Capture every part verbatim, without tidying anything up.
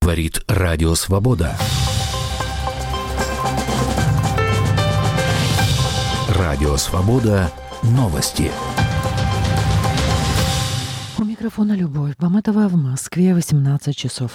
Говорит Радио Свобода. Радио Свобода. Новости. У микрофона Любовь Баматова, в Москве восемнадцать часов.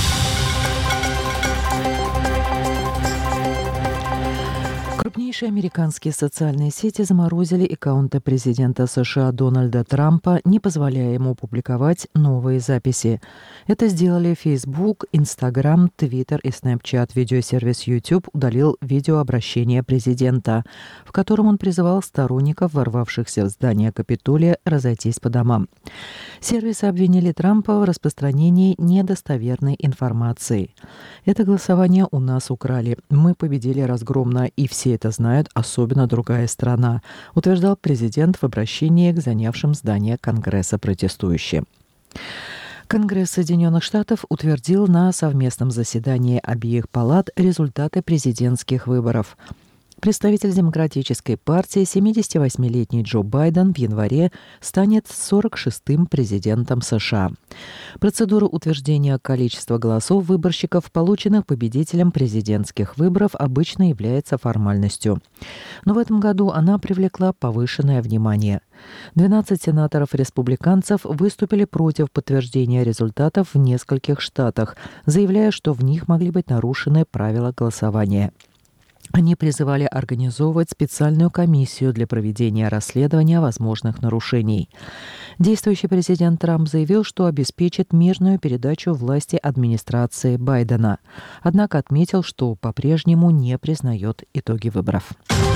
Крупнейшие американские социальные сети заморозили аккаунты президента США Дональда Трампа, не позволяя ему публиковать новые записи. Это сделали Facebook, Instagram, Twitter и Snapchat. Видеосервис YouTube удалил видеообращение президента, в котором он призывал сторонников, ворвавшихся в здание Капитолия, разойтись по домам. Сервисы обвинили Трампа в распространении недостоверной информации. «Это голосование у нас украли. Мы победили разгромно, и все это знают, особенно другая страна», утверждал президент в обращении к занявшим здание Конгресса протестующим. Конгресс Соединенных Штатов утвердил на совместном заседании обеих палат результаты президентских выборов. Представитель Демократической партии, семидесятивосьмилетний Джо Байден, в январе станет сорок шестым президентом США. Процедура утверждения количества голосов выборщиков, полученных победителем президентских выборов, обычно является формальностью. Но в этом году она привлекла повышенное внимание. двенадцать сенаторов-республиканцев выступили против подтверждения результатов в нескольких штатах, заявляя, что в них могли быть нарушены правила голосования. Они призывали организовывать специальную комиссию для проведения расследования возможных нарушений. Действующий президент Трамп заявил, что обеспечит мирную передачу власти администрации Байдена. Однако отметил, что по-прежнему не признает итоги выборов.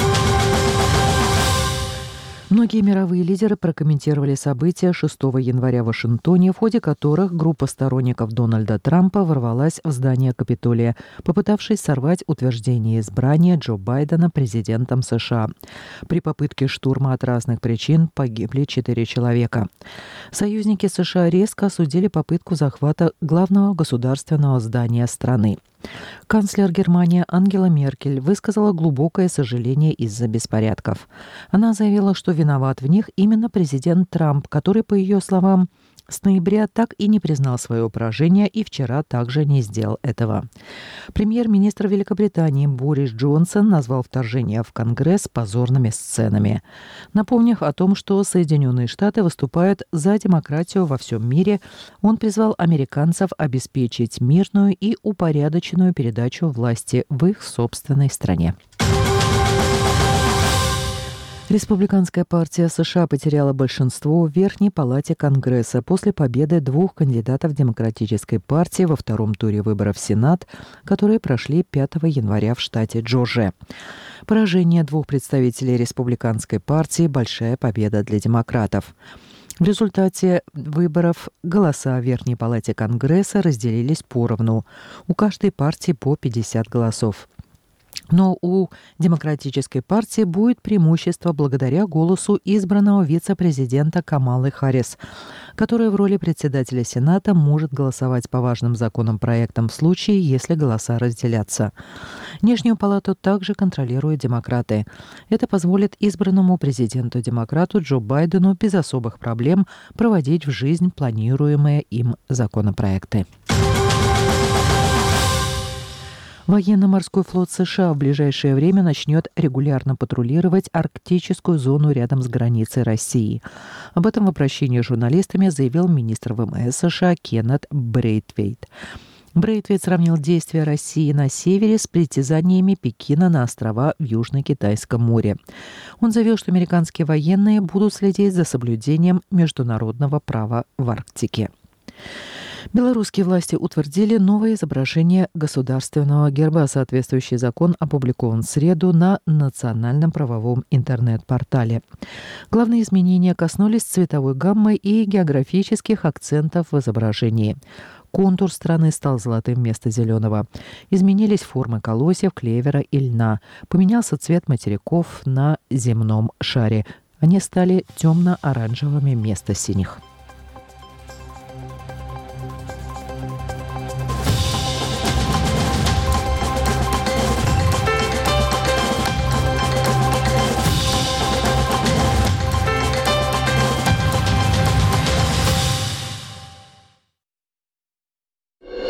Многие мировые лидеры прокомментировали события шестого января в Вашингтоне, в ходе которых группа сторонников Дональда Трампа ворвалась в здание Капитолия, попытавшись сорвать утверждение избрания Джо Байдена президентом США. При попытке штурма от разных причин погибли четыре человека. Союзники США резко осудили попытку захвата главного государственного здания страны. Канцлер Германии Ангела Меркель высказала глубокое сожаление из-за беспорядков. Она заявила, что виноват в них именно президент Трамп, который, по ее словам, с ноября так и не признал свое поражение и вчера также не сделал этого. Премьер-министр Великобритании Борис Джонсон назвал вторжение в Конгресс позорными сценами. Напомнив о том, что Соединенные Штаты выступают за демократию во всем мире, он призвал американцев обеспечить мирную и упорядоченную передачу власти в их собственной стране. Республиканская партия США потеряла большинство в Верхней палате Конгресса после победы двух кандидатов Демократической партии во втором туре выборов в Сенат, которые прошли пятого января в штате Джорджия. Поражение двух представителей Республиканской партии – большая победа для демократов. В результате выборов голоса в Верхней палате Конгресса разделились поровну. У каждой партии по пятьдесят голосов. Но у Демократической партии будет преимущество благодаря голосу избранного вице-президента Камалы Харрис, которая в роли председателя Сената может голосовать по важным законопроектам в случае, если голоса разделятся. Нижнюю палату также контролируют демократы. Это позволит избранному президенту-демократу Джо Байдену без особых проблем проводить в жизнь планируемые им законопроекты. Военно-морской флот США в ближайшее время начнет регулярно патрулировать арктическую зону рядом с границей России. Об этом в обращении с журналистами заявил министр ВМС США Кеннет Брейтвейт. Брейтвейт сравнил действия России на севере с притязаниями Пекина на острова в Южно-Китайском море. Он заявил, что американские военные будут следить за соблюдением международного права в Арктике. Белорусские власти утвердили новое изображение государственного герба. Соответствующий закон опубликован в среду на национальном правовом интернет-портале. Главные изменения коснулись цветовой гаммы и географических акцентов в изображении. Контур страны стал золотым вместо зеленого. Изменились формы колосьев, клевера и льна. Поменялся цвет материков на земном шаре. Они стали темно-оранжевыми вместо синих.